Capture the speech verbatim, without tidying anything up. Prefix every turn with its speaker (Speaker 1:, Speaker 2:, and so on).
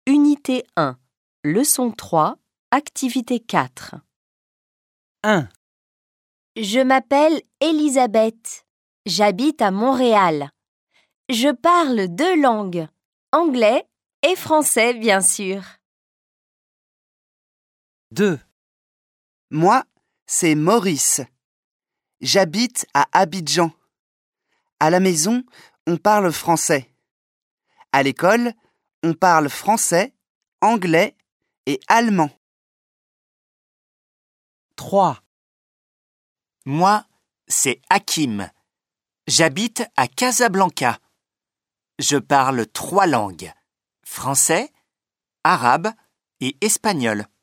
Speaker 1: Unité un, leçon trois, activité quatre.
Speaker 2: un.
Speaker 3: Je m'appelle Elisabeth. J'habite à Montréal. Je parle deux langues, anglais et français bien sûr.
Speaker 2: deux.
Speaker 4: Moi, c'est Maurice. J'habite à Abidjan. À la maison, on parle français. À l'école, on parle français, anglais et allemand.
Speaker 2: trois.
Speaker 5: Moi, c'est Hakim. J'habite à Casablanca. Je parle trois langues, français, arabe et espagnol.